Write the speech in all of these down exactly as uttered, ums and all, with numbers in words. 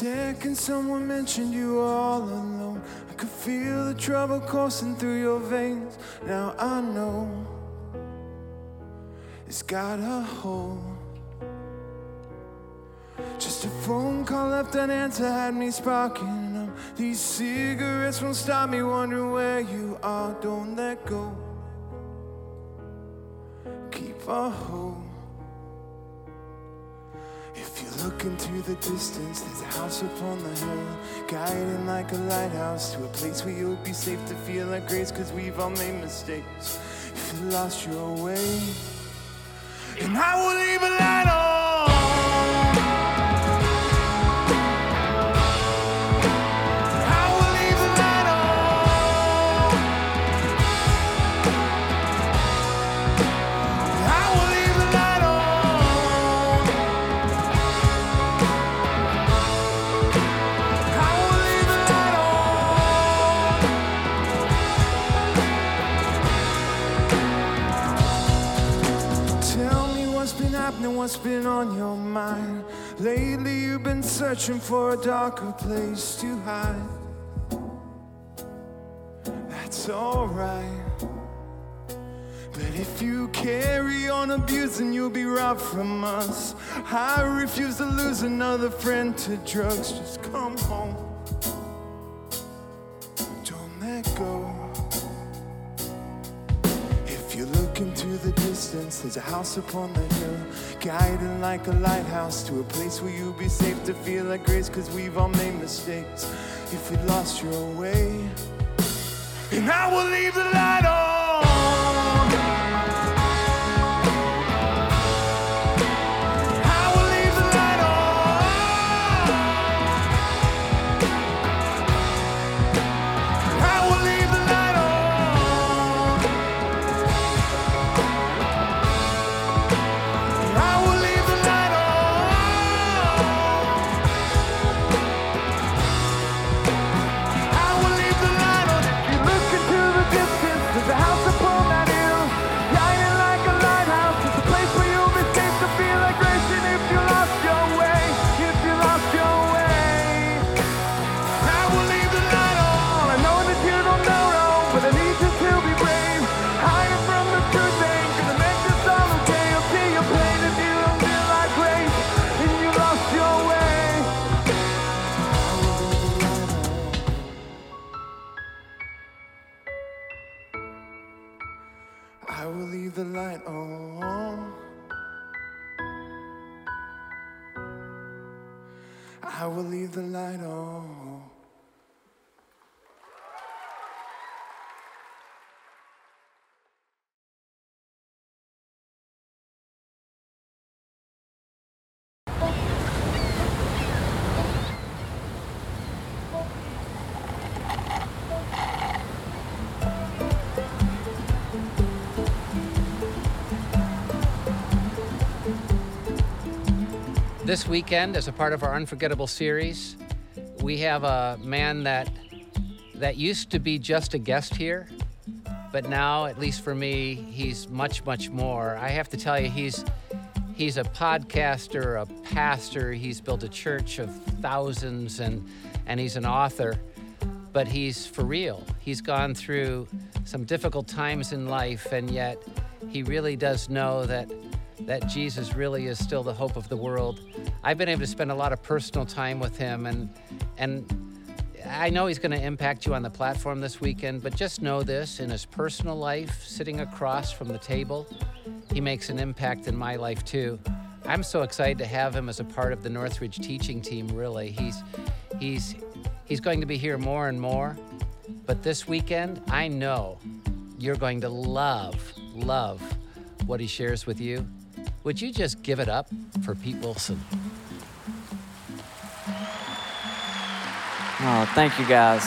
second someone mentioned you were all alone, I could feel the trouble coursing through your veins. Now I know it's got a hold. Just a phone call left unanswered had me sparking up. These cigarettes won't stop me wondering where you are. Don't let go, keep a hold. If you look into the distance, there's a house upon the hill, guiding like a lighthouse to a place where you'll be safe to feel like grace, cause we've all made mistakes. If you lost your way, and I will leave a light on. What's been on your mind? Lately you've been searching for a darker place to hide. That's alright, but if you carry on abusing, you'll be robbed from us. I refuse to lose another friend to drugs. Just come home, don't let go. If you look into the distance, there's a house upon the hill, guiding like a lighthouse to a place where you'll be safe to feel like grace, cause we've all made mistakes. If you lost your way, and I will leave the light on. I will leave the light on. I will leave the light on. This weekend, as a part of our Unforgettable series, we have a man that that used to be just a guest here, but now, at least for me, he's much, much more. I have to tell you, he's he's a podcaster, a pastor. He's built a church of thousands, and and he's an author. But he's for real. He's gone through some difficult times in life, and yet he really does know that that Jesus really is still the hope of the world. I've been able to spend a lot of personal time with him, and and I know he's going to impact you on the platform this weekend, but just know this, in his personal life, sitting across from the table, he makes an impact in my life too. I'm so excited to have him as a part of the Northridge teaching team, really. He's he's he's going to be here more and more, but this weekend, I know you're going to love, love what he shares with you. Would you just give it up for Pete Wilson? Oh, thank you, guys.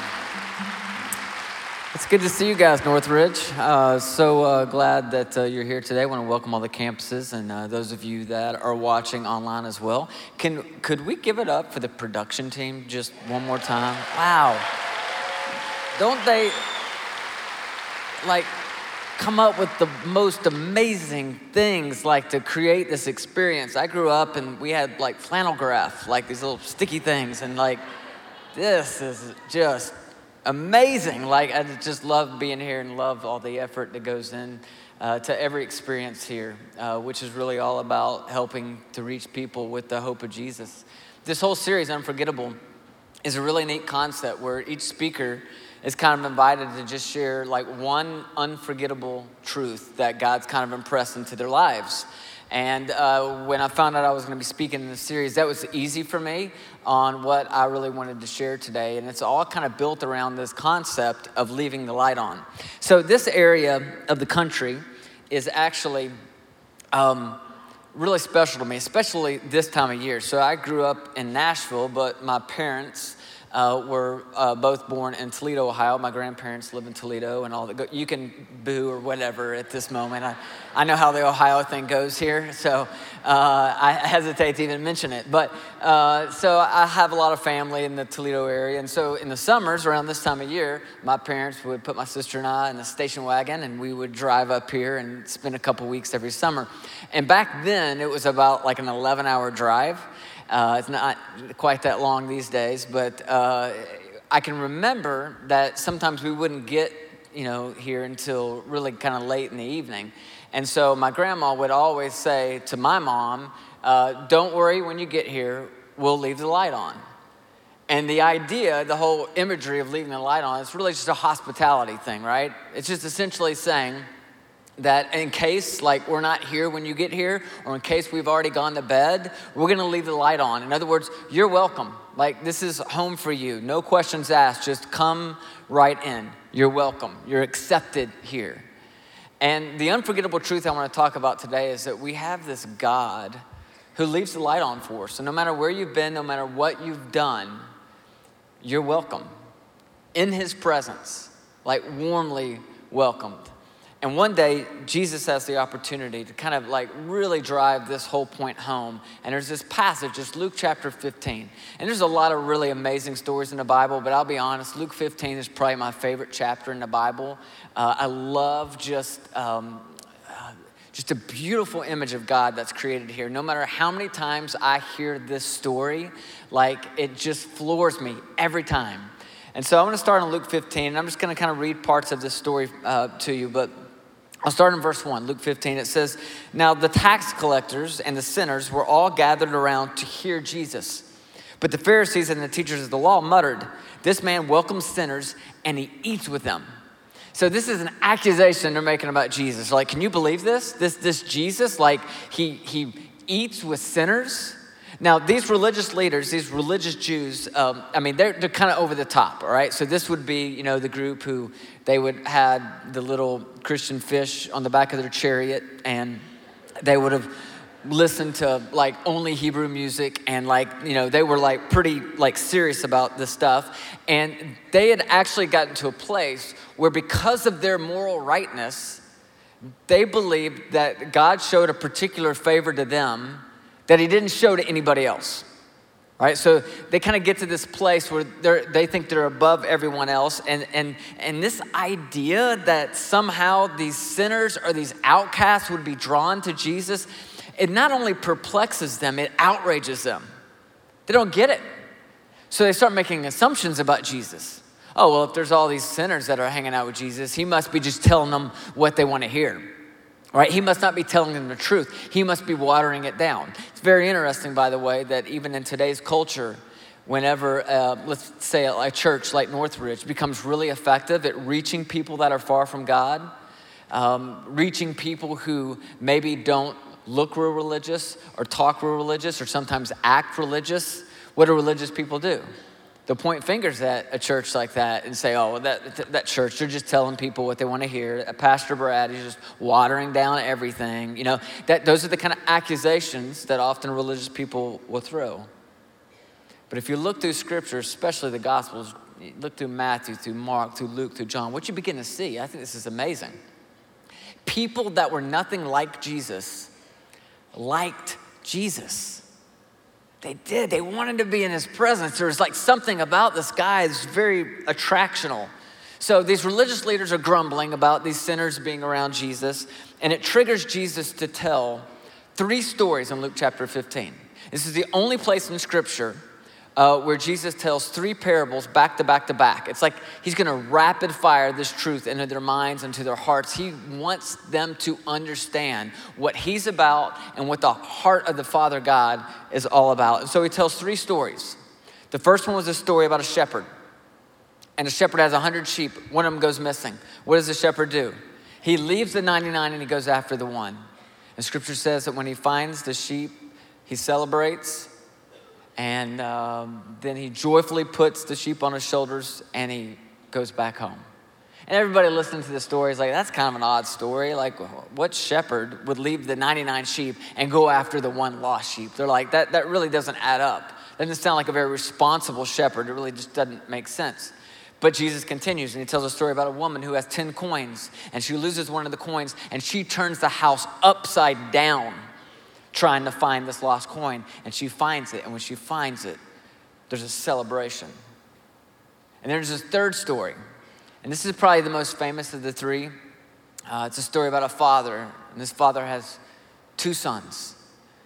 It's good to see you guys, Northridge. Uh, so uh, glad that uh, you're here today. I want to welcome all the campuses and uh, those of you that are watching online as well. Can could we give it up for the production team just one more time? Wow. Don't they, like, come up with the most amazing things like to create this experience. I grew up and we had like flannel graph, like these little sticky things, and like this is just amazing. Like I just love being here and love all the effort that goes in uh, to every experience here, uh, which is really all about helping to reach people with the hope of Jesus. This whole series, Unforgettable, is a really neat concept where each speaker is kind of invited to just share like one unforgettable truth that God's kind of impressed into their lives. And uh, when I found out I was going to be speaking in this series, that was easy for me on what I really wanted to share today. And it's all kind of built around this concept of leaving the light on. So this area of the country is actually um, really special to me, especially this time of year. So I grew up in Nashville, but my parents Uh, were uh, both born in Toledo, Ohio. My grandparents live in Toledo and all that. You can boo or whatever at this moment. I, I know how the Ohio thing goes here, so uh, I hesitate to even mention it. But uh, so I have a lot of family in the Toledo area. And so in the summers, around this time of year, my parents would put my sister and I in the station wagon, and we would drive up here and spend a couple weeks every summer. And back then, it was about like an eleven-hour drive. Uh, it's not quite that long these days, but uh, I can remember that sometimes we wouldn't get, you know, here until really kind of late in the evening. And so my grandma would always say to my mom, uh, don't worry, when you get here, we'll leave the light on. And the idea, the whole imagery of leaving the light on, it's really just a hospitality thing, right? It's just essentially saying that in case like we're not here when you get here, or in case we've already gone to bed, we're gonna leave the light on. In other words, you're welcome. Like this is home for you. No questions asked, just come right in. You're welcome, you're accepted here. And the unforgettable truth I wanna talk about today is that we have this God who leaves the light on for us. So no matter where you've been, no matter what you've done, you're welcome in his presence, like warmly welcomed. And one day, Jesus has the opportunity to kind of like really drive this whole point home. And there's this passage, it's Luke chapter fifteen. And there's a lot of really amazing stories in the Bible, but I'll be honest, Luke fifteen is probably my favorite chapter in the Bible. Uh, I love just, um, uh, just a beautiful image of God that's created here. No matter how many times I hear this story, like it just floors me every time. And so I'm gonna start in Luke fifteen, and I'm just gonna kind of read parts of this story uh, to you, but I'll start in verse one, Luke fifteen. It says, now the tax collectors and the sinners were all gathered around to hear Jesus. But the Pharisees and the teachers of the law muttered, this man welcomes sinners and he eats with them. So this is an accusation they're making about Jesus. Like, can you believe this? This this Jesus, like he he eats with sinners? Now, these religious leaders, these religious Jews, um, I mean, they're, they're kind of over the top, all right? So this would be, you know, the group who they would had the little Christian fish on the back of their chariot, and they would have listened to like only Hebrew music, and like, you know, they were like pretty like serious about this stuff. And they had actually gotten to a place where because of their moral rightness, they believed that God showed a particular favor to them that he didn't show to anybody else, right? So they kind of get to this place where they're, they think they're above everyone else. And, and, and this idea that somehow these sinners or these outcasts would be drawn to Jesus, it not only perplexes them, it outrages them. They don't get it. So they start making assumptions about Jesus. Oh, well, if there's all these sinners that are hanging out with Jesus, he must be just telling them what they want to hear. Right? He must not be telling them the truth. He must be watering it down. It's very interesting, by the way, that even in today's culture, whenever, uh, let's say a church like Northridge becomes really effective at reaching people that are far from God, um, reaching people who maybe don't look real religious or talk real religious or sometimes act religious, what do religious people do? They'll point fingers at a church like that and say, oh, well, that, that church, they're just telling people what they want to hear. Pastor Brad is just watering down everything. You know, that those are the kind of accusations that often religious people will throw. But if you look through scripture, especially the Gospels, look through Matthew, through Mark, through Luke, through John, what you begin to see, I think this is amazing. People that were nothing like Jesus liked Jesus. They did. They wanted to be in his presence. There was like something about this guy that's very attractional. So these religious leaders are grumbling about these sinners being around Jesus, and it triggers Jesus to tell three stories in Luke chapter fifteen. This is the only place in Scripture uh, where Jesus tells three parables back to back to back. It's like he's gonna rapid fire this truth into their minds and to their hearts. He wants them to understand what he's about and what the heart of the Father God is all about. And so he tells three stories. The first one was a story about a shepherd. And a shepherd has a hundred sheep. One of them goes missing. What does the shepherd do? He leaves the ninety-nine and he goes after the one. And Scripture says that when he finds the sheep, he celebrates. And um, then he joyfully puts the sheep on his shoulders and he goes back home. And everybody listening to the story is like, that's kind of an odd story. Like, what shepherd would leave the ninety-nine sheep and go after the one lost sheep? They're like, that, that really doesn't add up. That doesn't sound like a very responsible shepherd. It really just doesn't make sense. But Jesus continues and he tells a story about a woman who has ten coins and she loses one of the coins and she turns the house upside down trying to find this lost coin, and she finds it. And when she finds it, there's a celebration. And there's this third story, and this is probably the most famous of the three. Uh, it's a story about a father, and this father has two sons.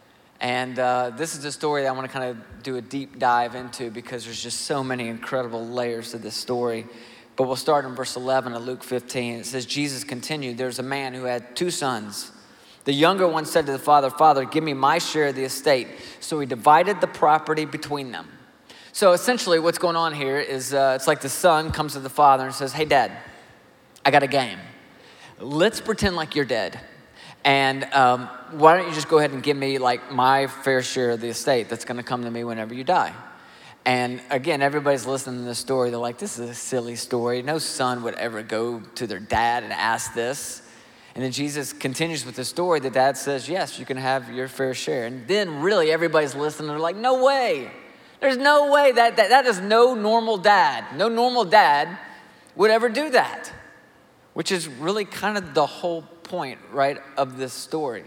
And uh, this is a story that I want to kind of do a deep dive into because there's just so many incredible layers to this story. But we'll start in verse eleven of Luke fifteen. It says, Jesus continued, there's a man who had two sons. The younger one said to the father, Father, give me my share of the estate. So he divided the property between them. So essentially what's going on here is uh, it's like the son comes to the father and says, hey, Dad, I got a game. Let's pretend like you're dead. And um, why don't you just go ahead and give me like my fair share of the estate that's going to come to me whenever you die. And again, everybody's listening to this story. They're like, this is a silly story. No son would ever go to their dad and ask this. And then Jesus continues with the story. The dad says, yes, you can have your fair share. And then really everybody's listening. They're like, no way. There's no way. That, that, that is no normal dad. No normal dad would ever do that. Which is really kind of the whole point, right, of this story.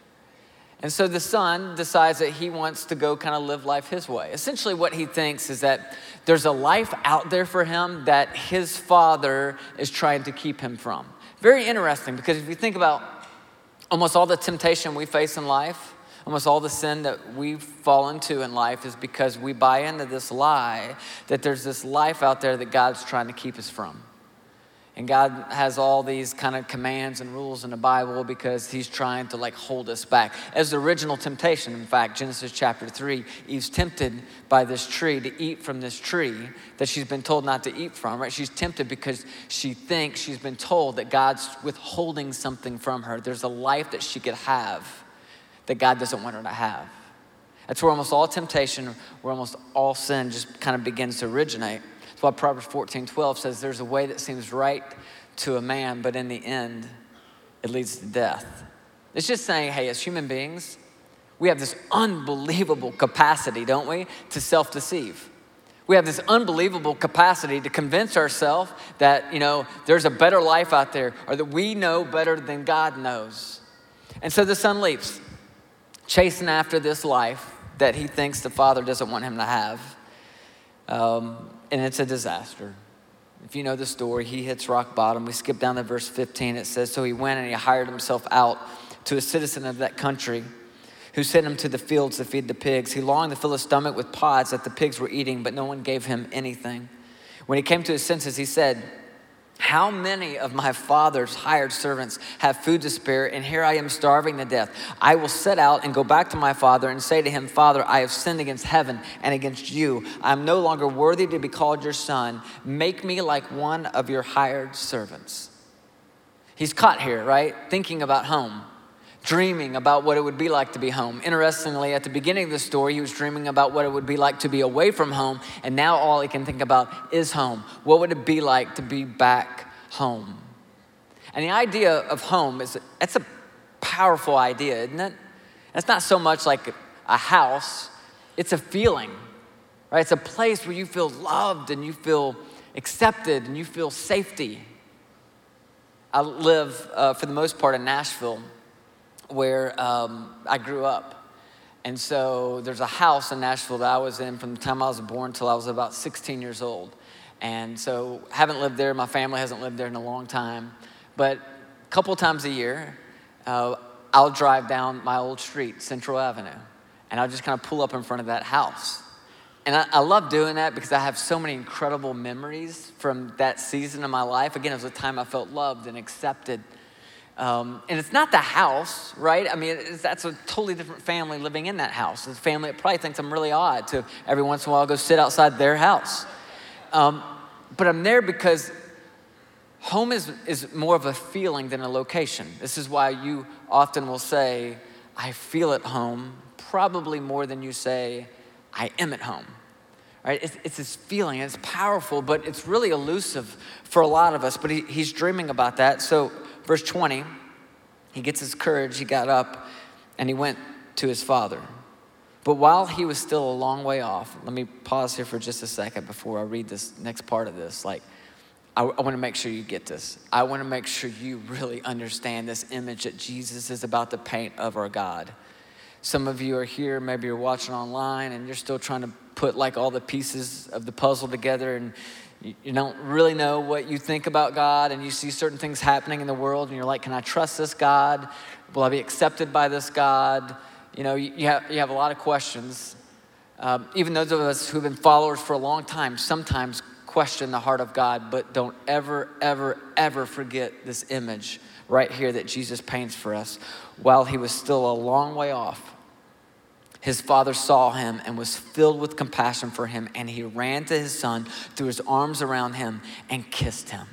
And so the son decides that he wants to go kind of live life his way. Essentially what he thinks is that there's a life out there for him that his father is trying to keep him from. Very interesting, because if you think about almost all the temptation we face in life, almost all the sin that we fall into in life is because we buy into this lie that there's this life out there that God's trying to keep us from. And God has all these kind of commands and rules in the Bible because he's trying to like hold us back. As the original temptation, in fact, Genesis chapter three, Eve's tempted by this tree to eat from this tree that she's been told not to eat from, right? She's tempted because she thinks she's been told that God's withholding something from her. There's a life that she could have that God doesn't want her to have. That's where almost all temptation, where almost all sin just kind of begins to originate. That's why Proverbs fourteen twelve says there's a way that seems right to a man, but in the end, it leads to death. It's just saying, hey, as human beings, we have this unbelievable capacity, don't we, to self-deceive. We have this unbelievable capacity to convince ourselves that, you know, there's a better life out there, or that we know better than God knows. And so the son leaves, chasing after this life that he thinks the father doesn't want him to have. Um, and it's a disaster. If you know the story, he hits rock bottom. We skip down to verse fifteen. It says, so he went and he hired himself out to a citizen of that country who sent him to the fields to feed the pigs. He longed to fill his stomach with pods that the pigs were eating, but no one gave him anything. When he came to his senses, he said, how many of my father's hired servants have food to spare, and here I am starving to death? I will set out and go back to my father and say to him, Father, I have sinned against heaven and against you. I am no longer worthy to be called your son. Make me like one of your hired servants. He's caught here, right? Thinking about home, dreaming about what it would be like to be home. Interestingly, at the beginning of the story, he was dreaming about what it would be like to be away from home, and now all he can think about is home. What would it be like to be back home? And the idea of home is, it's a powerful idea, isn't it? It's not so much like a house, it's a feeling, right? It's a place where you feel loved and you feel accepted and you feel safety. I live, uh, for the most part, in Nashville, where um, I grew up. And so there's a house in Nashville that I was in from the time I was born till I was about sixteen years old. And so haven't lived there. My family hasn't lived there in a long time. But a couple times a year, uh, I'll drive down my old street, Central Avenue, and I'll just kind of pull up in front of that house. And I, I love doing that because I have so many incredible memories from that season of my life. Again, it was a time I felt loved and accepted. Um, and it's not the house, right? I mean, it's, that's a totally different family living in that house. It's a family that probably thinks I'm really odd to every once in a while go sit outside their house. Um, but I'm there because home is, is more of a feeling than a location. This is why you often will say, I feel at home, probably more than you say, I am at home. Right? It's, it's this feeling, it's powerful, but it's really elusive for a lot of us. But he, he's dreaming about that. So verse twenty, he gets his courage, he got up, and he went to his father. But while he was still a long way off, let me pause here for just a second before I read this next part of this. Like, I, I want to make sure you get this. I want to make sure you really understand this image that Jesus is about to paint of our God. Some of you are here, maybe you're watching online, and you're still trying to put like all the pieces of the puzzle together, and you, you don't really know what you think about God, and you see certain things happening in the world, and you're like, can I trust this God? Will I be accepted by this God? You know, you, you, have, you have a lot of questions. Um, even those of us who've been followers for a long time sometimes question the heart of God, but don't ever, ever, ever forget this image right here that Jesus paints for us. While he was still a long way off, his father saw him and was filled with compassion for him, and he ran to his son, threw his arms around him, and kissed him.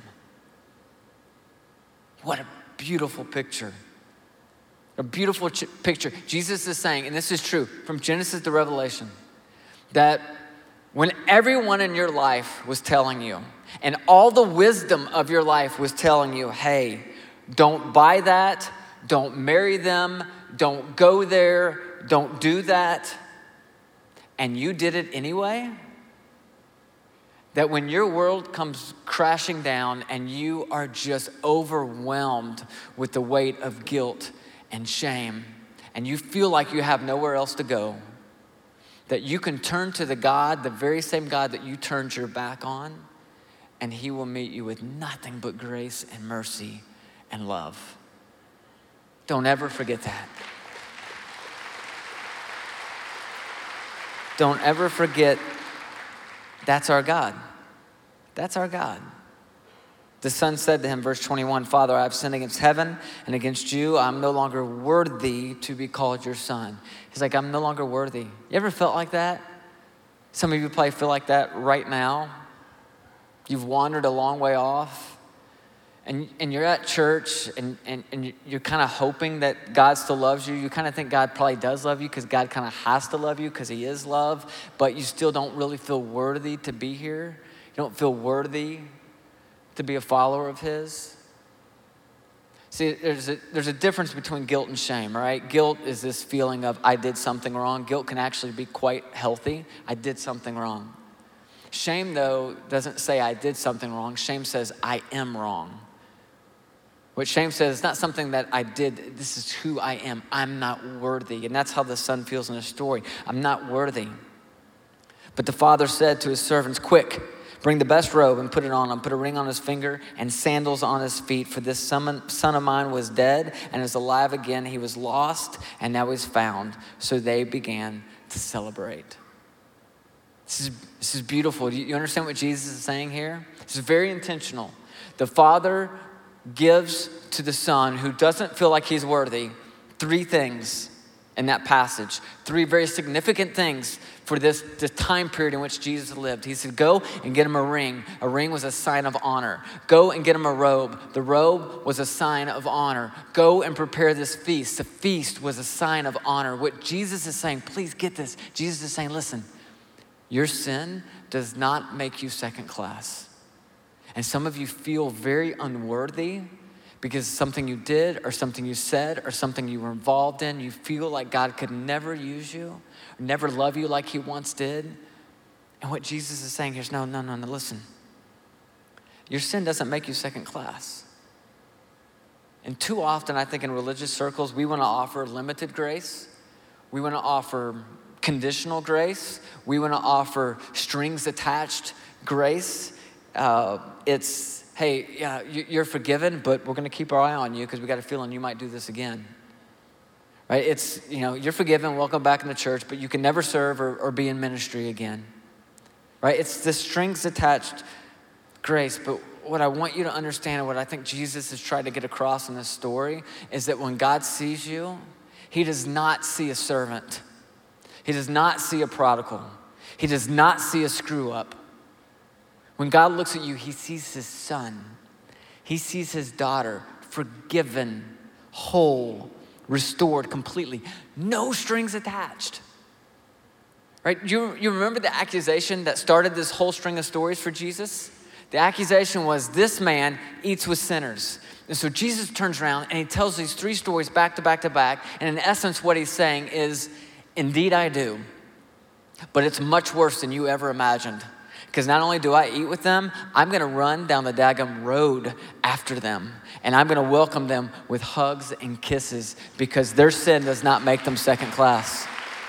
What a beautiful picture. A beautiful ch- picture. Jesus is saying, and this is true, from Genesis to Revelation, that when everyone in your life was telling you, and all the wisdom of your life was telling you, hey, don't buy that, don't marry them, don't go there, don't do that, and you did it anyway, that when your world comes crashing down and you are just overwhelmed with the weight of guilt and shame, and you feel like you have nowhere else to go, that you can turn to the God, the very same God that you turned your back on, and he will meet you with nothing but grace and mercy and love. Don't ever forget that. Don't ever forget that's our God. That's our God. The son said to him, verse twenty-one, Father, I have sinned against heaven and against you. I'm no longer worthy to be called your son. He's like, I'm no longer worthy. You ever felt like that? Some of you probably feel like that right now. You've wandered a long way off. And, and you're at church, and, and, and you're kind of hoping that God still loves you. You kind of think God probably does love you because God kind of has to love you because he is love, but you still don't really feel worthy to be here. You don't feel worthy to be a follower of his. See, there's a, there's a difference between guilt and shame, right? Guilt is this feeling of I did something wrong. Guilt can actually be quite healthy. I did something wrong. Shame, though, doesn't say I did something wrong. Shame says I am wrong. What shame says, it's not something that I did. This is who I am. I'm not worthy. And that's how the son feels in the story. I'm not worthy. But the father said to his servants, quick, bring the best robe and put it on him. Put a ring on his finger and sandals on his feet. For this son of mine was dead and is alive again. He was lost and now he's found. So they began to celebrate. This is, this is beautiful. Do you understand what Jesus is saying here? This is very intentional. The father gives to the son who doesn't feel like he's worthy three things in that passage. Three very significant things for this, this time period in which Jesus lived. He said, go and get him a ring. A ring was a sign of honor. Go and get him a robe. The robe was a sign of honor. Go and prepare this feast. The feast was a sign of honor. What Jesus is saying, please get this. Jesus is saying, listen, your sin does not make you second class. And some of you feel very unworthy because something you did or something you said or something you were involved in, you feel like God could never use you or never love you like he once did. And what Jesus is saying here is, no, no, no, no, listen. Your sin doesn't make you second class. And too often, I think in religious circles, we want to offer limited grace. We want to offer conditional grace. We want to offer strings attached grace. Uh, it's, hey, yeah, you're forgiven, but we're going to keep our eye on you because we got a feeling you might do this again. Right? It's, you know, you're forgiven, welcome back in the church, but you can never serve or, or be in ministry again. Right? It's the strings attached grace. But what I want you to understand and what I think Jesus has tried to get across in this story is that when God sees you, he does not see a servant. He does not see a prodigal. He does not see a screw up. When God looks at you, he sees his son. He sees his daughter, forgiven, whole, restored completely. No strings attached. Right? You, you remember the accusation that started this whole string of stories for Jesus? The accusation was, this man eats with sinners. And so Jesus turns around and he tells these three stories back to back to back. And in essence, what he's saying is, indeed I do. But it's much worse than you ever imagined. Because not only do I eat with them, I'm going to run down the daggum road after them. And I'm going to welcome them with hugs and kisses because their sin does not make them second class.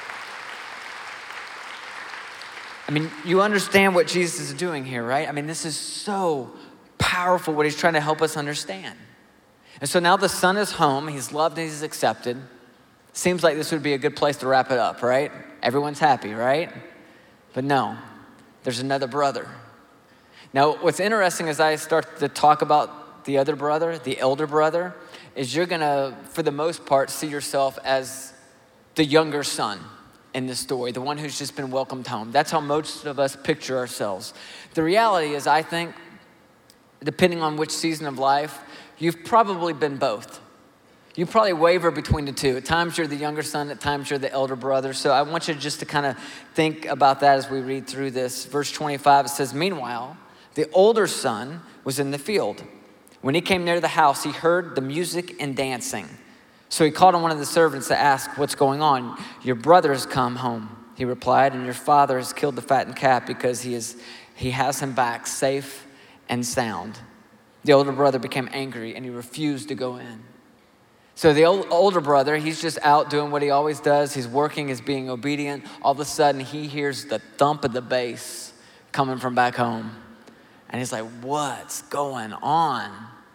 I mean, you understand what Jesus is doing here, right? I mean, this is so powerful what he's trying to help us understand. And so now the son is home. He's loved and he's accepted. Seems like this would be a good place to wrap it up, right? Everyone's happy, right? But no. There's another brother. Now, what's interesting as I start to talk about the other brother, the elder brother, is you're gonna, for the most part, see yourself as the younger son in this story, the one who's just been welcomed home. That's how most of us picture ourselves. The reality is, I think, depending on which season of life, you've probably been both. You probably waver between the two. At times you're the younger son, at times you're the elder brother. So I want you just to kind of think about that as we read through this. Verse twenty-five, it says, meanwhile, the older son was in the field. When he came near the house, he heard the music and dancing. So he called on one of the servants to ask, what's going on? Your brother has come home, he replied, and your father has killed the fattened calf because he is he has him back safe and sound. The older brother became angry and he refused to go in. So the old, older brother, he's just out doing what he always does. He's working, he's being obedient. All of a sudden, he hears the thump of the bass coming from back home. And he's like, what's going on?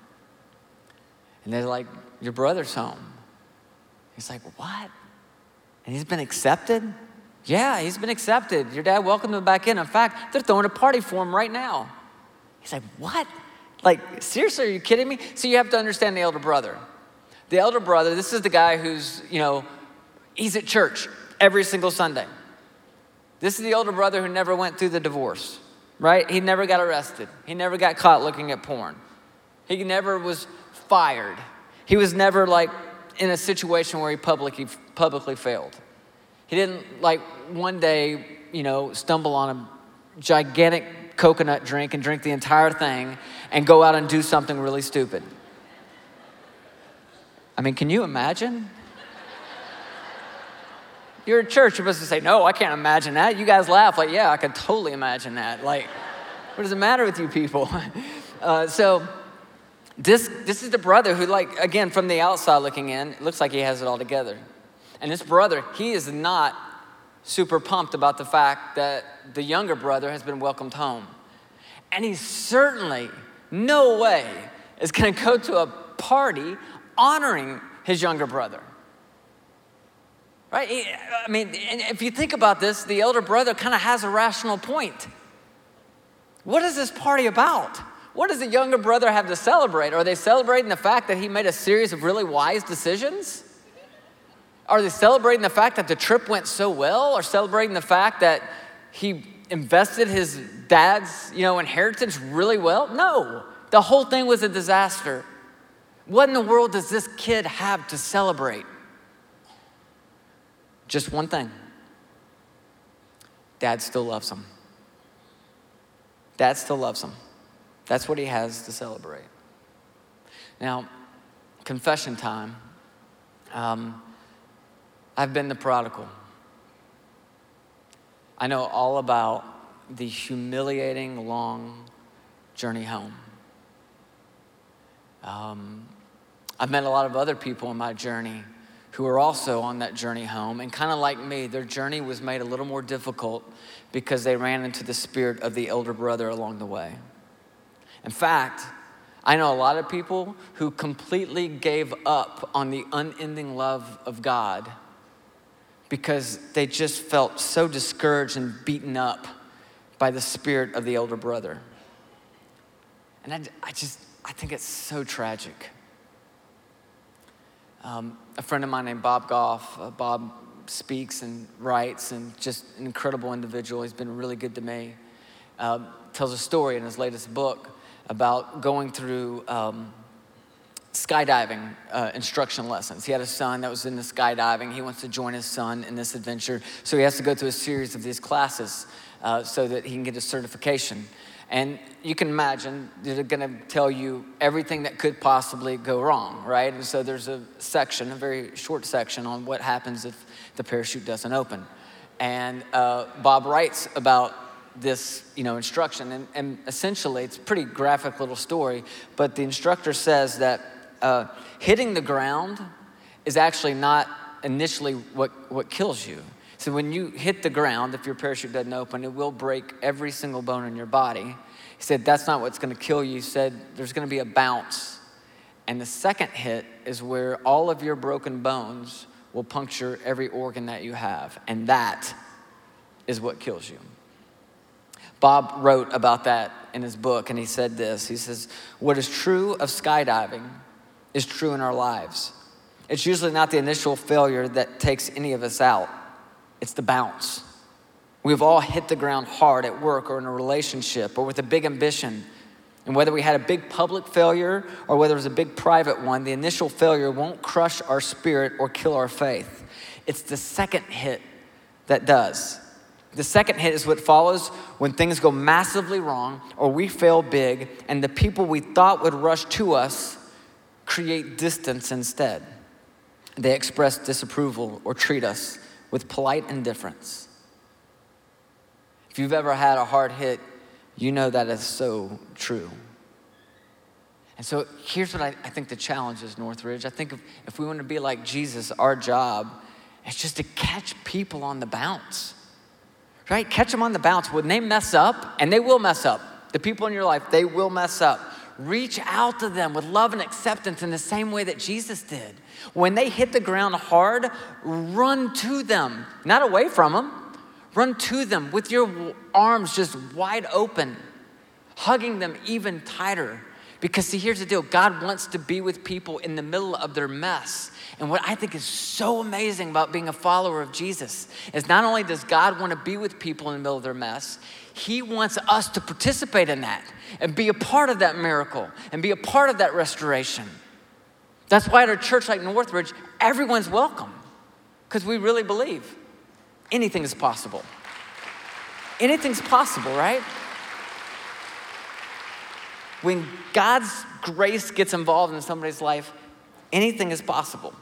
And they're like, your brother's home. He's like, what? And he's been accepted? Yeah, he's been accepted. Your dad welcomed him back in. In fact, they're throwing a party for him right now. He's like, what? Like, seriously, are you kidding me? So you have to understand the elder brother. The elder brother, this is the guy who's, you know, he's at church every single Sunday. This is the older brother who never went through the divorce, right? He never got arrested. He never got caught looking at porn. He never was fired. He was never like in a situation where he publicly, publicly failed. He didn't like one day, you know, stumble on a gigantic coconut drink and drink the entire thing and go out and do something really stupid. I mean, can you imagine? You're at church, you're supposed to say, no, I can't imagine that. You guys laugh like, yeah, I could totally imagine that. Like, what does it matter with you people? Uh, so this this is the brother who, like, again, from the outside looking in, it looks like he has it all together. And this brother, he is not super pumped about the fact that the younger brother has been welcomed home. And he certainly, no way, is going to go to a party honoring his younger brother. Right? I mean, if you think about this, the elder brother kind of has a rational point. What is this party about? What does the younger brother have to celebrate? Are they celebrating the fact that he made a series of really wise decisions? Are they celebrating the fact that the trip went so well? Or celebrating the fact that he invested his dad's, you know, inheritance really well? No, the whole thing was a disaster. What in the world does this kid have to celebrate? Just one thing. Dad still loves him. Dad still loves him. That's what he has to celebrate. Now, confession time. Um, I've been the prodigal. I know all about the humiliating long journey home. Um, I've met a lot of other people in my journey who are also on that journey home, and kind of like me, their journey was made a little more difficult because they ran into the spirit of the elder brother along the way. In fact, I know a lot of people who completely gave up on the unending love of God because they just felt so discouraged and beaten up by the spirit of the elder brother. And I, I just, I think it's so tragic. Um, a friend of mine named Bob Goff, uh, Bob speaks and writes and just an incredible individual. He's been really good to me. Uh, tells a story in his latest book about going through um, skydiving uh, instruction lessons. He had a son that was into skydiving. He wants to join his son in this adventure. So he has to go through a series of these classes uh, so that he can get a certification. And you can imagine they're going to tell you everything that could possibly go wrong, right? And so there's a section, a very short section on what happens if the parachute doesn't open. And uh, Bob writes about this, you know, instruction. And, and essentially, it's a pretty graphic little story, but the instructor says that uh, hitting the ground is actually not initially what, what kills you. So when you hit the ground, if your parachute doesn't open, it will break every single bone in your body. He said, that's not what's gonna kill you. He said, there's gonna be a bounce. And the second hit is where all of your broken bones will puncture every organ that you have. And that is what kills you. Bob wrote about that in his book, and he said this. He says, what is true of skydiving is true in our lives. It's usually not the initial failure that takes any of us out. It's the bounce. We've all hit the ground hard at work or in a relationship or with a big ambition. And whether we had a big public failure or whether it was a big private one, the initial failure won't crush our spirit or kill our faith. It's the second hit that does. The second hit is what follows when things go massively wrong or we fail big and the people we thought would rush to us create distance instead. They express disapproval or treat us with polite indifference. If you've ever had a hard hit, you know that is so true. And so here's what I, I think the challenge is, Northridge. I think if, if we want to be like Jesus, our job is just to catch people on the bounce. Right? Catch them on the bounce. When they mess up, and they will mess up, the people in your life, they will mess up. Reach out to them with love and acceptance in the same way that Jesus did. When they hit the ground hard, run to them, not away from them. Run to them with your arms just wide open, hugging them even tighter. Because see, here's the deal. God wants to be with people in the middle of their mess. And what I think is so amazing about being a follower of Jesus is not only does God want to be with people in the middle of their mess, he wants us to participate in that and be a part of that miracle and be a part of that restoration. That's why at a church like Northridge, everyone's welcome because we really believe anything is possible. Anything's possible, right? When God's grace gets involved in somebody's life, anything is possible.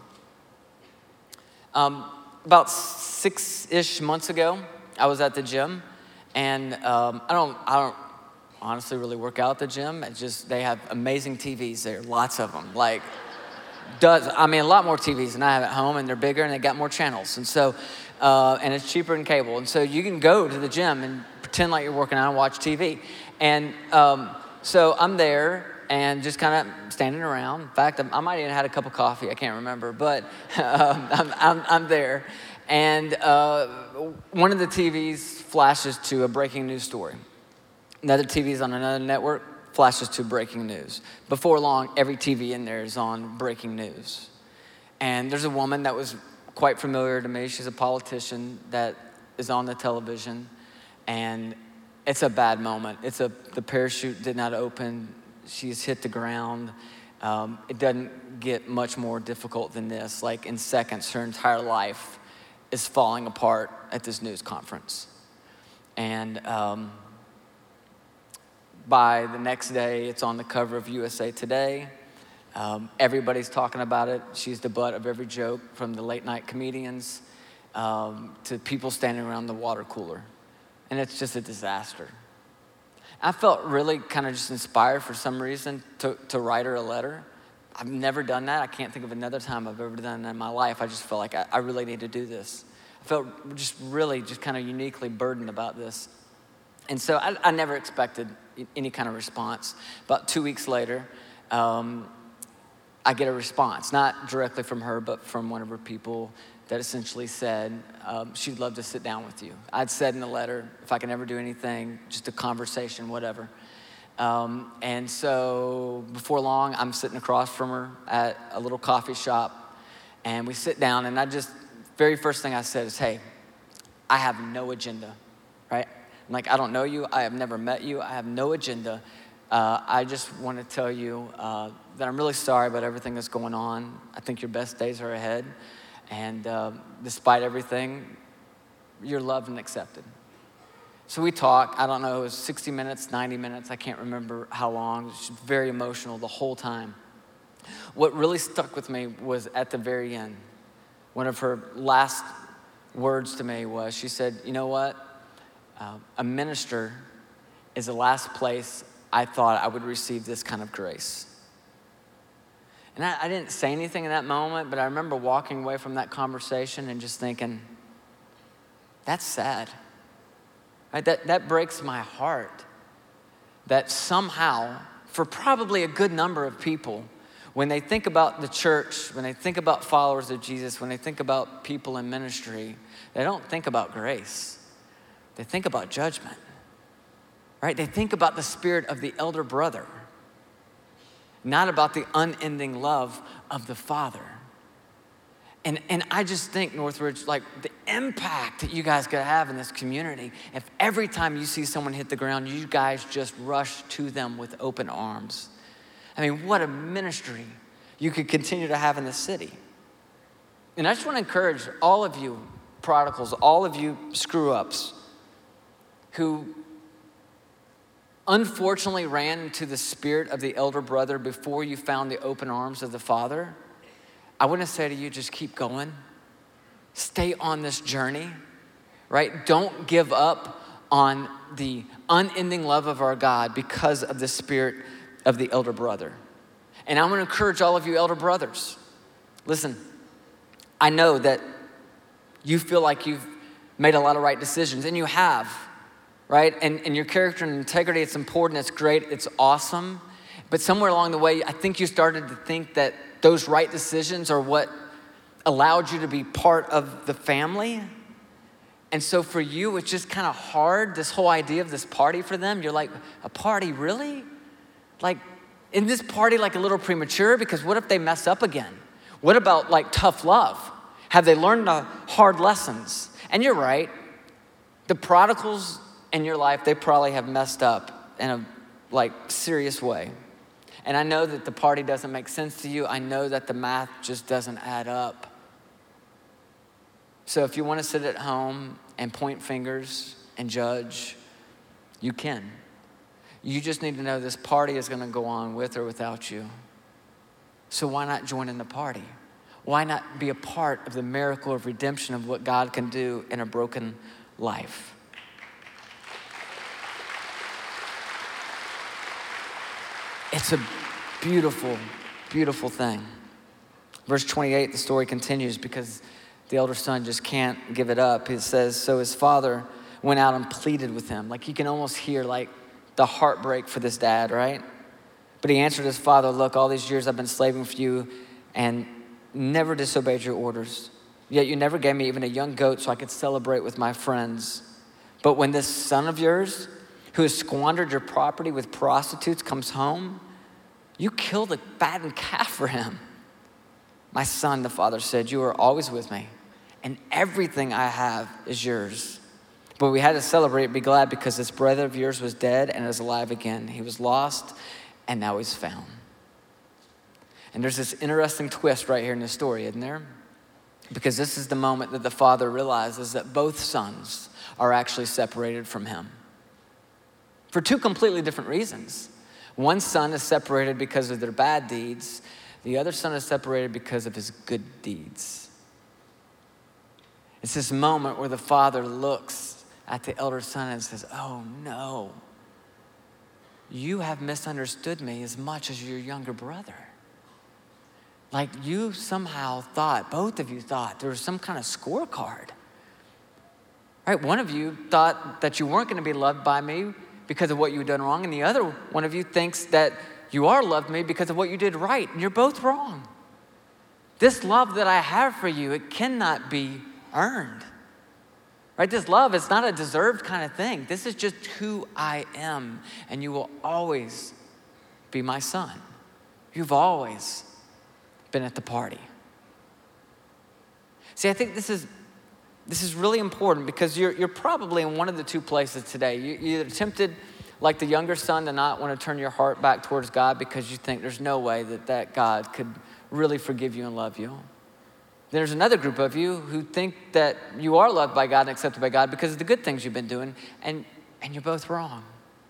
Um, about six-ish months ago, I was at the gym, and um, I don't, I don't honestly really work out at the gym. It's just they have amazing T Vs there, lots of them. Like, does I mean a lot more T Vs than I have at home, and they're bigger and they got more channels, and so uh, and it's cheaper than cable, and so you can go to the gym and pretend like you're working out and watch T V, and um, so I'm there. And just kind of standing around. In fact, I might even had a cup of coffee. I can't remember, but um, I'm, I'm, I'm there. And uh, one of the T Vs flashes to a breaking news story. Another T V's on another network flashes to breaking news. Before long, every T V in there is on breaking news. And there's a woman that was quite familiar to me. She's a politician that is on the television. And it's a bad moment. It's a the parachute did not open. She's hit the ground. Um, it doesn't get much more difficult than this. Like in seconds, her entire life is falling apart at this news conference. And um, by the next day, it's on the cover of U S A Today. Um, everybody's talking about it. She's the butt of every joke, from the late night comedians um, to people standing around the water cooler. And it's just a disaster. I felt really kind of just inspired for some reason to, to write her a letter. I've never done that. I can't think of another time I've ever done that in my life. I just felt like I, I really need to do this. I felt just really just kind of uniquely burdened about this. And so I, I never expected, any kind of response. About two weeks later, um, I get a response, not directly from her, but from one of her people that essentially said um, she'd love to sit down with you. I'd said in the letter, if I can ever do anything, just a conversation, whatever. Um, and so before long, I'm sitting across from her at a little coffee shop, and we sit down, and I just, very first thing I said is, hey, I have no agenda, right? I'm like, I don't know you, I have never met you, I have no agenda. Uh, I just want to tell you uh, that I'm really sorry about everything that's going on. I think your best days are ahead. And uh, despite everything, you're loved and accepted. So we talk. I don't know, it was sixty minutes, ninety minutes. I can't remember how long. It was very emotional the whole time. What really stuck with me was at the very end. One of her last words to me was, she said, you know what? Uh, a minister is the last place I thought I would receive this kind of grace. And I, I didn't say anything in that moment, but I remember walking away from that conversation and just thinking, that's sad. Right? That, that breaks my heart. That somehow, for probably a good number of people, when they think about the church, when they think about followers of Jesus, when they think about people in ministry, they don't think about grace. They think about judgment. Right? They think about the spirit of the elder brother, not about the unending love of the Father. And, and I just think, Northridge, like the impact that you guys could have in this community, if every time you see someone hit the ground, you guys just rush to them with open arms. I mean, what a ministry you could continue to have in the city. And I just want to encourage all of you prodigals, all of you screw-ups who unfortunately ran into the spirit of the elder brother before you found the open arms of the Father. I want to say to you, just keep going. Stay on this journey, right? Don't give up on the unending love of our God because of the spirit of the elder brother. And I'm going to encourage all of you elder brothers. Listen, I know that you feel like you've made a lot of right decisions, and you have. Right? And, and your character and integrity, it's important, it's great, it's awesome. But somewhere along the way, I think you started to think that those right decisions are what allowed you to be part of the family. And so for you, it's just kind of hard, this whole idea of this party for them. You're like, a party, really? Like, isn't this party like a little premature? Because what if they mess up again? What about like tough love? Have they learned the hard lessons? And you're right, the prodigals in your life, they probably have messed up in a like serious way. And I know that the party doesn't make sense to you. I know that the math just doesn't add up. So if you want to sit at home and point fingers and judge, you can. You just need to know this party is going to go on with or without you. So why not join in the party? Why not be a part of the miracle of redemption of what God can do in a broken life? It's a beautiful, beautiful thing. Verse twenty-eight, the story continues because the elder son just can't give it up. It says, so his father went out and pleaded with him. Like you can almost hear like the heartbreak for this dad, right? But he answered his father, look, all these years I've been slaving for you and never disobeyed your orders. Yet you never gave me even a young goat so I could celebrate with my friends. But when this son of yours, who has squandered your property with prostitutes, comes home, you killed a fattened calf for him. My son, the father said, you are always with me, and everything I have is yours. But we had to celebrate and be glad because this brother of yours was dead and is alive again. He was lost, and now he's found. And there's this interesting twist right here in the story, isn't there? Because this is the moment that the father realizes that both sons are actually separated from him. For two completely different reasons. One son is separated because of their bad deeds. The other son is separated because of his good deeds. It's this moment where the father looks at the elder son and says, oh no, you have misunderstood me as much as your younger brother. Like you somehow thought, both of you thought there was some kind of scorecard. Right? One of you thought that you weren't going to be loved by me because of what you've done wrong, and the other one of you thinks that you are loved me because of what you did right, and you're both wrong. This love that I have for you, it cannot be earned. Right? This love is not a deserved kind of thing. This is just who I am, and you will always be my son. You've always been at the party. See, I think this is this is really important because you're you're probably in one of the two places today. You, you're either tempted, like the younger son, to not want to turn your heart back towards God because you think there's no way that that God could really forgive you and love you. There's another group of you who think that you are loved by God and accepted by God because of the good things you've been doing, and, and you're both wrong.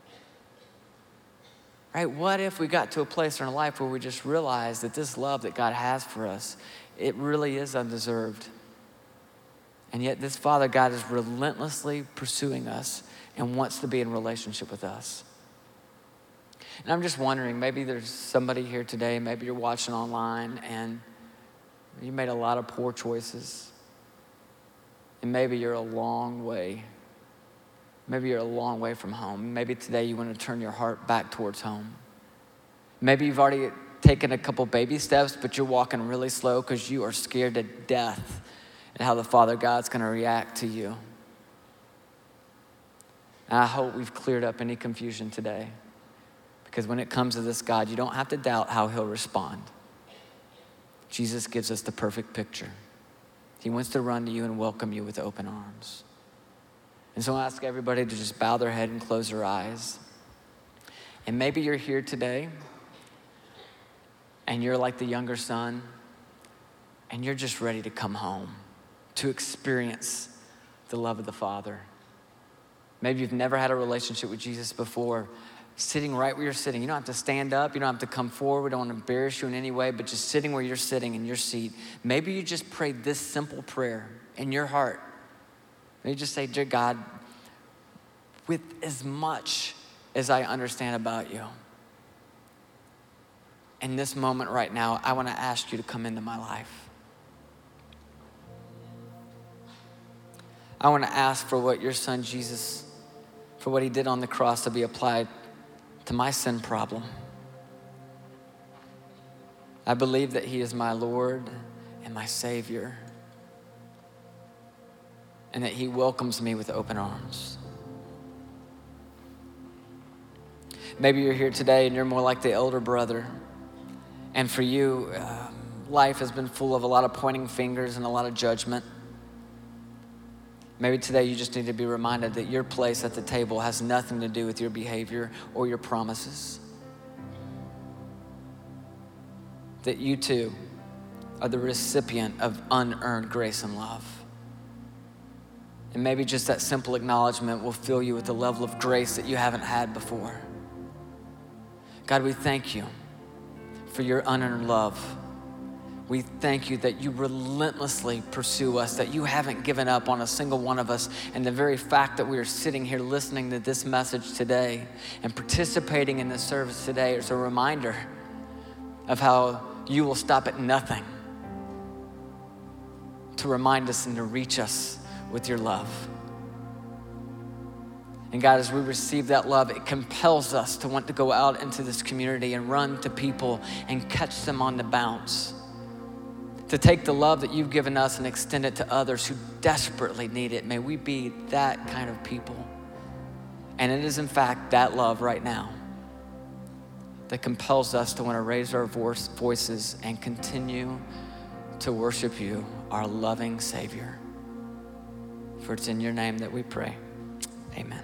Right? What if we got to a place in our life where we just realize that this love that God has for us, it really is undeserved. And yet this Father God is relentlessly pursuing us and wants to be in relationship with us. And I'm just wondering, maybe there's somebody here today, maybe you're watching online and you made a lot of poor choices. And maybe you're a long way. Maybe you're a long way from home. Maybe today you want to turn your heart back towards home. Maybe you've already taken a couple baby steps, but you're walking really slow because you are scared to death at how the Father God's going to react to you. And I hope we've cleared up any confusion today. Because when it comes to this God, you don't have to doubt how he'll respond. Jesus gives us the perfect picture. He wants to run to you and welcome you with open arms. And so I ask everybody to just bow their head and close their eyes. And maybe you're here today and you're like the younger son and you're just ready to come home to experience the love of the Father. Maybe you've never had a relationship with Jesus before. Sitting right where you're sitting. You don't have to stand up. You don't have to come forward. We don't want to embarrass you in any way, but just sitting where you're sitting in your seat. Maybe you just prayed this simple prayer in your heart. Maybe you just say, dear God, with as much as I understand about you, in this moment right now, I want to ask you to come into my life. I want to ask for what your son Jesus, for what he did on the cross to be applied to my sin problem. I believe that he is my Lord and my Savior, and that he welcomes me with open arms. Maybe you're here today and you're more like the elder brother, and for you, uh, life has been full of a lot of pointing fingers and a lot of judgment. Maybe today you just need to be reminded that your place at the table has nothing to do with your behavior or your promises. That you too are the recipient of unearned grace and love. And maybe just that simple acknowledgement will fill you with a level of grace that you haven't had before. God, we thank you for your unearned love. We thank you that you relentlessly pursue us, that you haven't given up on a single one of us. And the very fact that we are sitting here listening to this message today and participating in this service today is a reminder of how you will stop at nothing to remind us and to reach us with your love. And God, as we receive that love, it compels us to want to go out into this community and run to people and catch them on the bounce. To take the love that you've given us and extend it to others who desperately need it. May we be that kind of people. And it is in fact that love right now that compels us to want to raise our voice, voices and continue to worship you, our loving Savior. For it's in your name that we pray. Amen.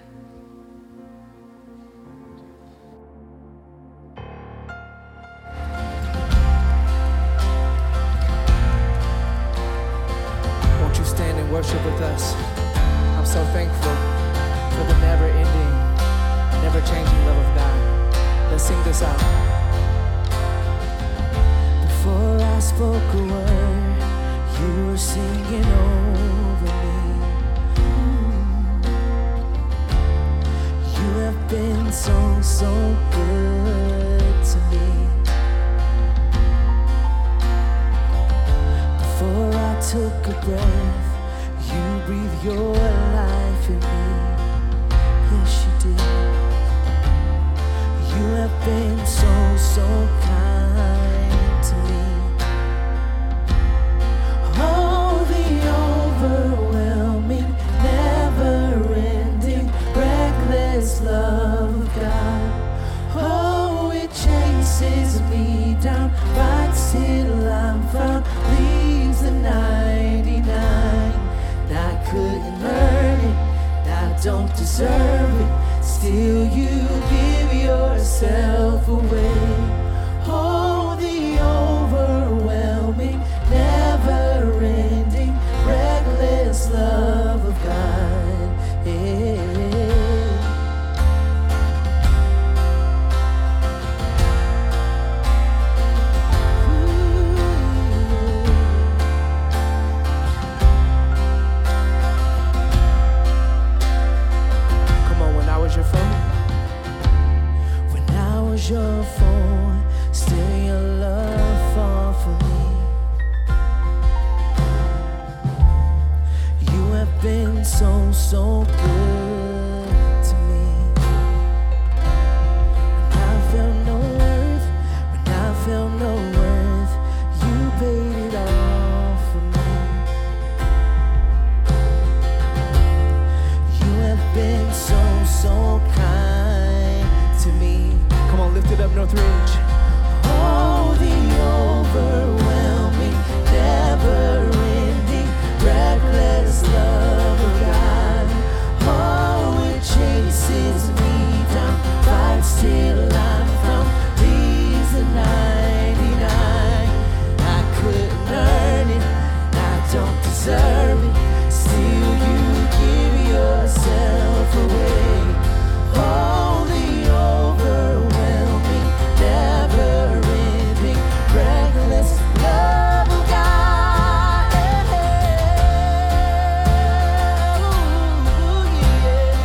Worship with us. I'm so thankful for the never-ending, never-changing love of God. Let's sing this out. Before I spoke a word, you were singing over me. You have been so, so good to me. Before I took a breath, you breathe your life in me. Yes, you did. You have been so, so kind to me. Oh, the overwhelming, never-ending, reckless love of God. Oh, it chases me down, right till I'm found, leaves the ninety-nine. I couldn't earn it, I don't deserve it, still you give yourself away. Oh, the overwhelming, never-ending, reckless love of God. Yeah. Your phone, still your love fall for me. You have been so, so good to me. When I felt no worth, when I felt no worth, you paid it all for me. You have been so, so kind to me. Come on, lift it up, Northridge. Oh, the overwhelming, never-ending, reckless love of God. Oh, it chases me down, fights till I'm found, leaves the ninety-nine. I couldn't earn it, I don't deserve it, still you give yourself away. Oh, the overwhelming, never-ending, reckless love of God. Ooh, yeah.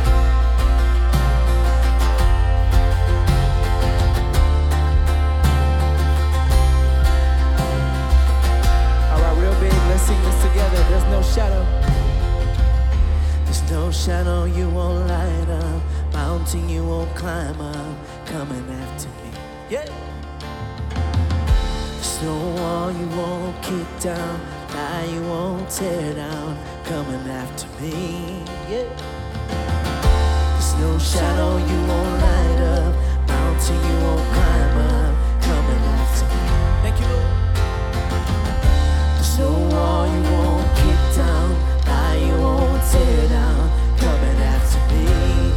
All right, real big, let's sing this together. There's no shadow. There's no shadow you won't light up, mountain you won't climb up, coming after me. Yeah. There's no wall you won't kick down, lie you won't tear down, coming after me. Yeah. There's no shadow you won't light up, mountain you won't climb up, coming after me. Thank you, Lord. There's no wall you won't kick down, lie you won't tear down, coming after me.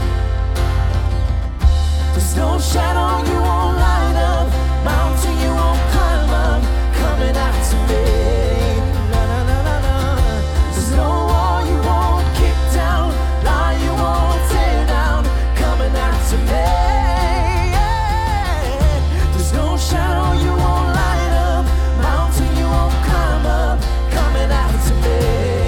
There's no shadow you won't light up, mountain you won't climb up, coming after me. Na, na, na, na, na. There's no wall you won't kick down, lie you won't tear down, coming after me. There's no shadow you won't light up, mountain you won't climb up, coming after me.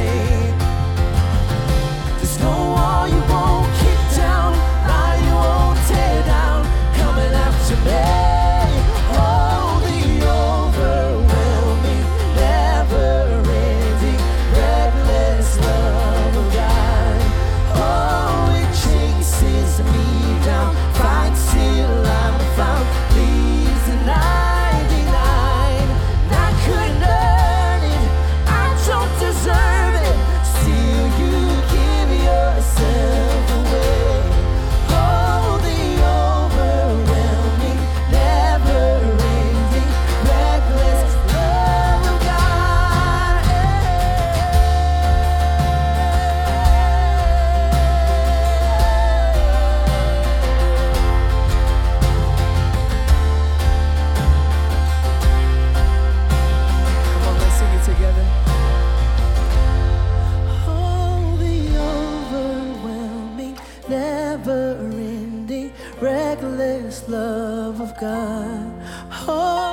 There's no wall you won't kick down, lie you won't tear down, coming after me. Oh, the overwhelming, never-ending, reckless love of God. Oh, it chases me down, fights till I'm found, leaves the ninety-nine. I couldn't earn it, I don't deserve it, still you give yourself away. Oh, the overwhelming, never-ending, reckless love of God. Come on, let's sing it together. Oh, the overwhelming, never-ending, reckless love of God. Oh,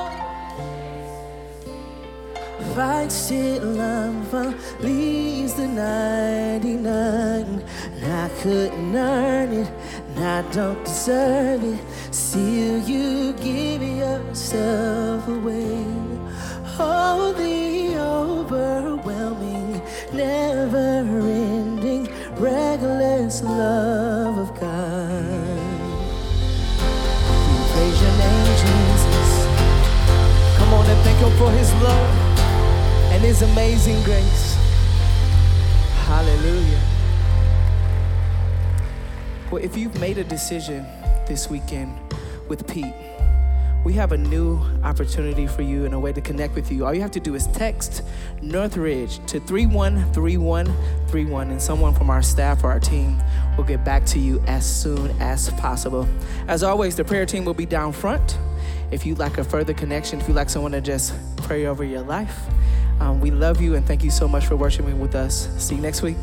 fights till I'm found, leaves the ninety-nine. And I couldn't earn it, and I don't deserve it, still you give yourself away. Oh, the overwhelming, never-ending, reckless love of God. thank him for his love and his amazing grace. Hallelujah. Well, if you've made a decision this weekend with Pete, we have a new opportunity for you and a way to connect with you. All you have to do is text Northridge to three one three one three one, and someone from our staff or our team will get back to you as soon as possible. As always, the prayer team will be down front. If you'd like a further connection, if you'd like someone to just pray over your life, um, we love you and thank you so much for worshiping with us. See you next week.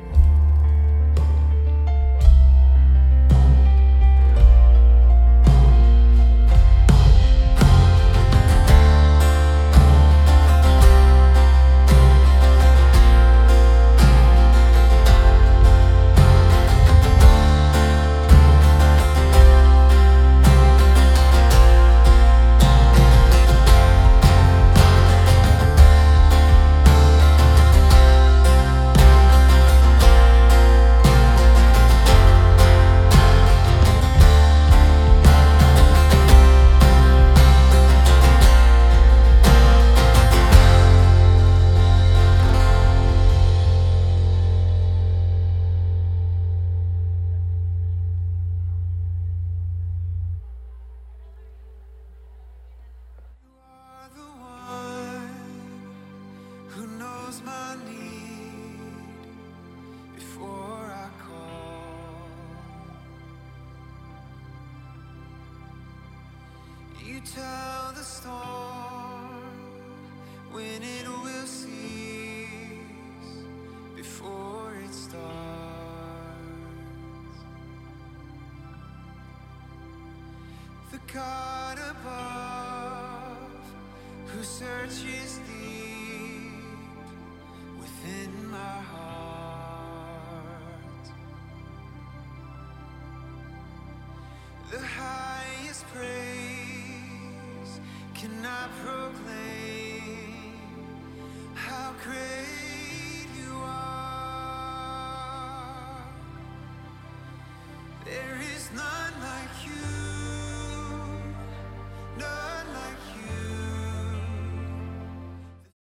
You tell the storm when it will cease before it starts. The God above who searches deep within my heart. The highest praise cannot proclaim how great